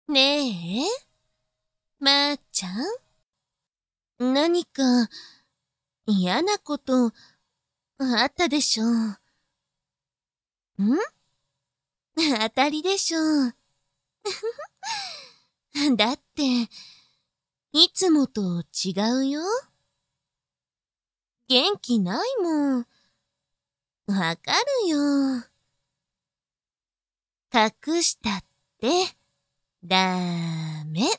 ねえ、まーちゃん、何か嫌なことあったでしょう。当たりでしょう。だって、いつもと違うよ。元気ないもん。わかるよ。隠したって、ダメ。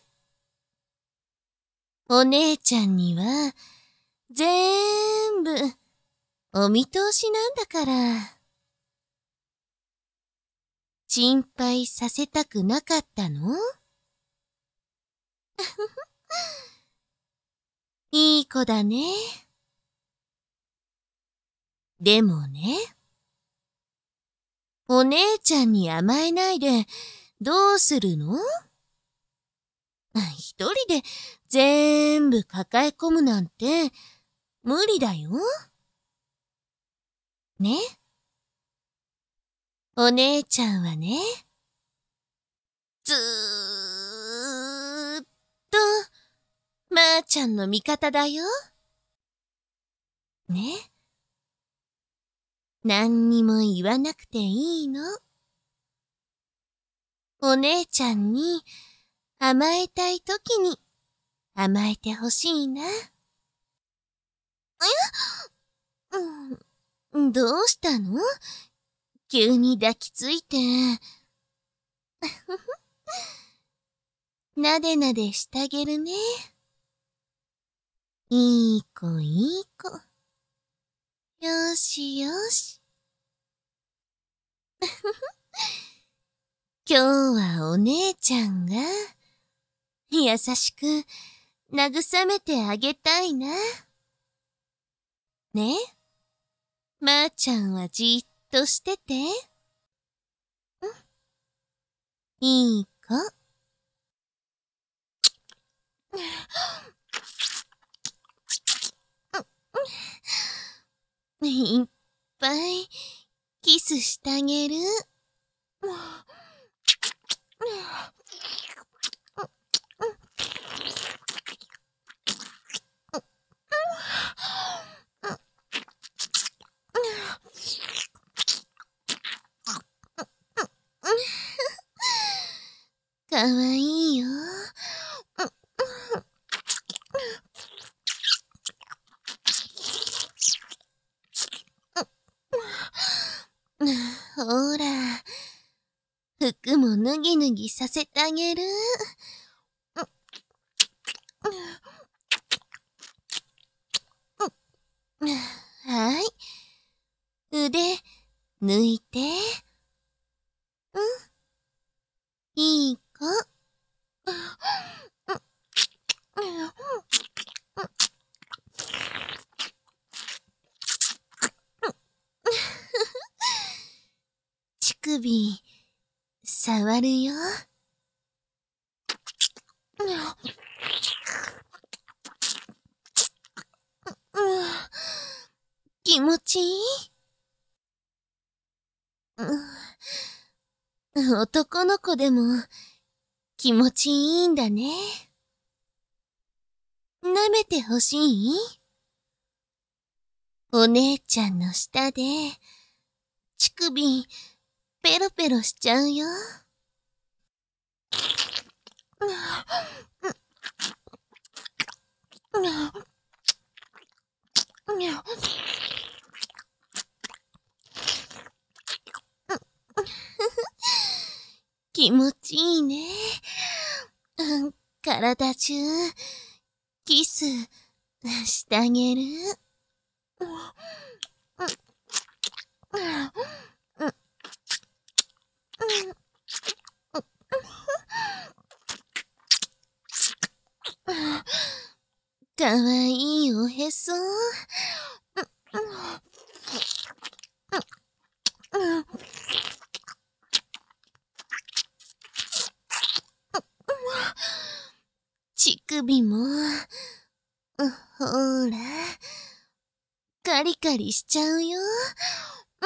お姉ちゃんには、全部、お見通しなんだから。心配させたくなかったの？いい子だね。でもね、お姉ちゃんに甘えないでどうするの？一人で全部抱え込むなんて無理だよ。ね？お姉ちゃんはね、ずーっとまーちゃんの味方だよ。ね？何にも言わなくていいの。お姉ちゃんに甘えたいときに甘えてほしいな。どうしたの？急に抱きついて。なでなでしてあげるね。いい子いい子。よしよし。今日はお姉ちゃんが優しく慰めてあげたいな。ね？まーちゃんはじっとしてて。いい子。いっぱいキスしてあげる。かわいいよ。ほら、服も脱ぎ脱ぎさせてあげる。はい。腕、抜いて。いい子。乳首、触るよ。気持ちいい？男の子でも気持ちいいんだね。舐めてほしい？お姉ちゃんの下で乳首ペロペロしちゃうよ。気持ちいいね。体中キスしてあげる。かわいいおへそ。乳首も、ほら、カリカリしちゃうよ。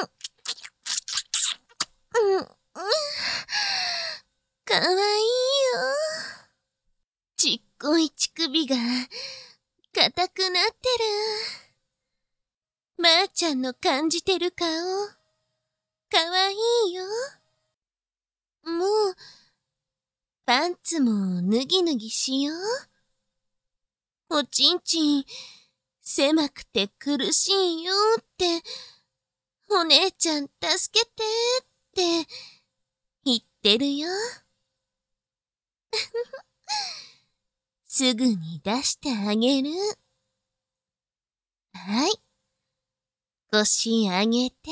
かわいいよ。 ちっこい乳首が硬くなってる。まーちゃんの感じてる顔、かわいいよ。もう、パンツも脱ぎ脱ぎしよう。おちんちん、狭くて苦しいよって、お姉ちゃん助けてって言ってるよ。すぐに出してあげる。はい。腰上げて。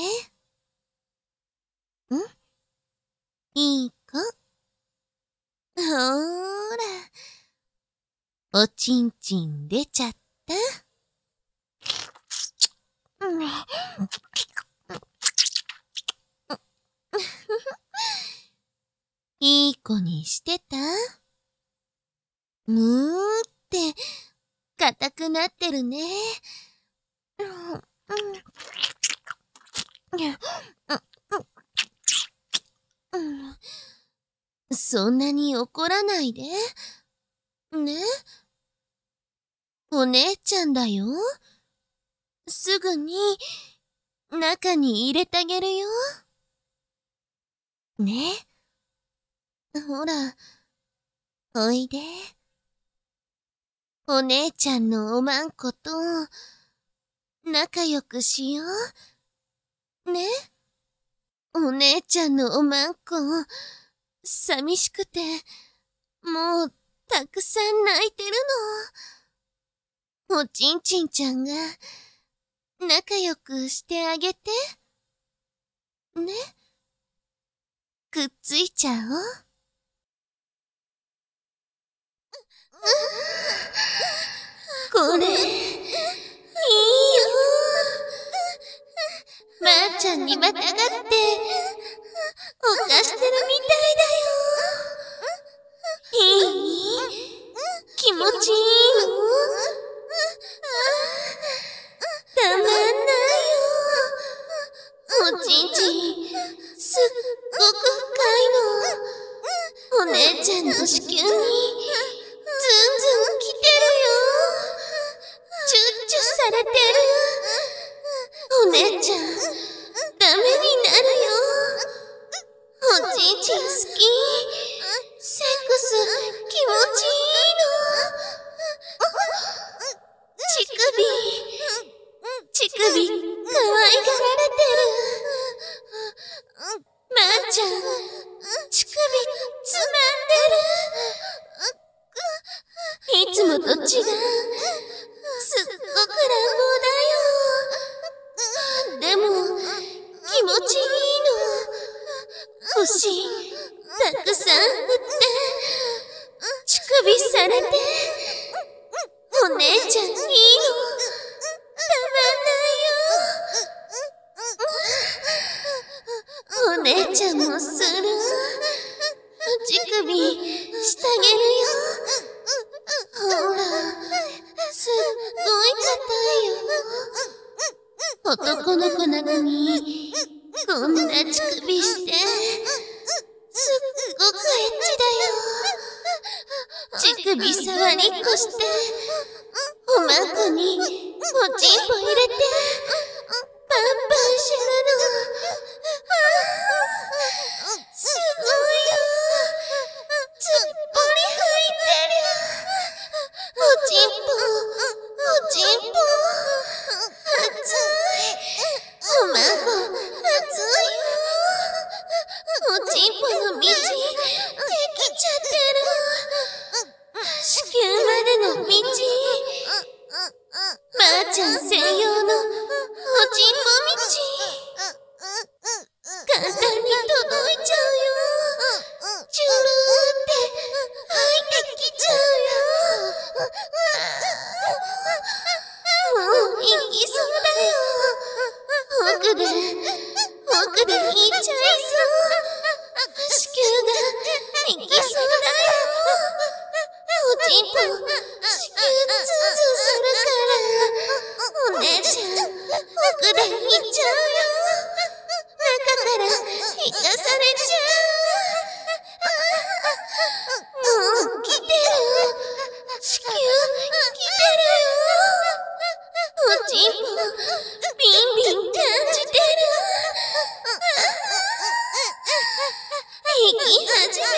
いい子。ほーら。おちんちん出ちゃった。いい子にしてた？って、硬くなってるね。そんなに怒らないで。ね？お姉ちゃんだよ。すぐに、中に入れてあげるよ。ね？ほら、おいで。お姉ちゃんのおまんこと仲良くしよう。ね？お姉ちゃんのおまんこ、寂しくて、もうたくさん泣いてるの。おちんちんちゃんが仲良くしてあげて。ね？くっついちゃおう。これ、いいよ。まーちゃんにまたがって、犯してるみたいだよ。いい？気持ちいいの？たまんないよ。おちんちん、すっごく深いの。お姉ちゃんの子宮に、ずんずん来てるよ。チュッチュされてる。お姉ちゃん、ダメになるよ。おちんちん好き。セックス気持ちいいの。乳首可愛がられてる。まーちゃん、乳首つまんでる。いつもと違う。すっごく乱暴だよ。でも、気持ちいいの。腰、たくさん振って、乳首されて、お姉ちゃんいいの。お姉ちゃんもする。乳首してあげるよ。ほら、すっごい硬いよ。男の子なのに、こんな乳首して、すっごくエッチだよ。乳首触りっこして、おまんこにおちんぽ入れて、パンパンするの。すごいよ。つっぽり入ってる。おちんぽ、熱い。おまんこ、熱いよ。おちんぽの道、できちゃってる。子宮までの道。まーちゃん専用のおちんぽ道。簡単に届いちゃうよ。チュルーって入ってきちゃうよ。もう行きそうだよ。奥で引いちゃいそう。子宮が行きそうだよ。おちんぽ、子宮ツンツンするから、 始めてる。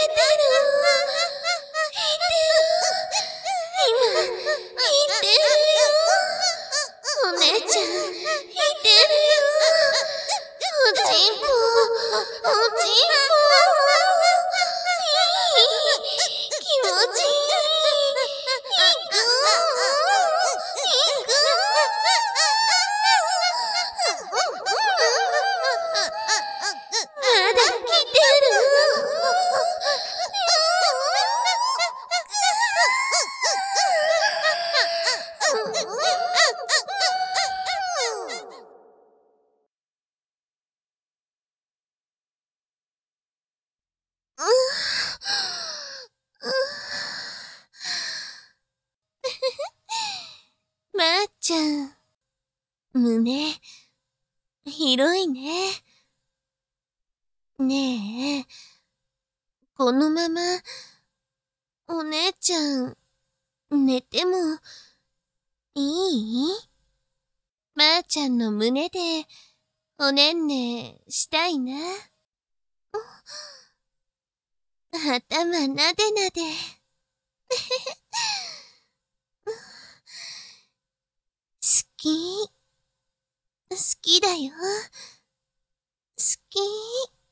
今、弾いてるよ。お姉ちゃん、弾いてるよ。おちんぽ、おちんぽ。気持ちいい。行く。まだ来てる。まーちゃん、胸、広いね。ねえ、このまま、お姉ちゃん、寝ても、いい？まーちゃんの胸で、おねんねしたいな。頭なでなで。好き。好きだよ。好き。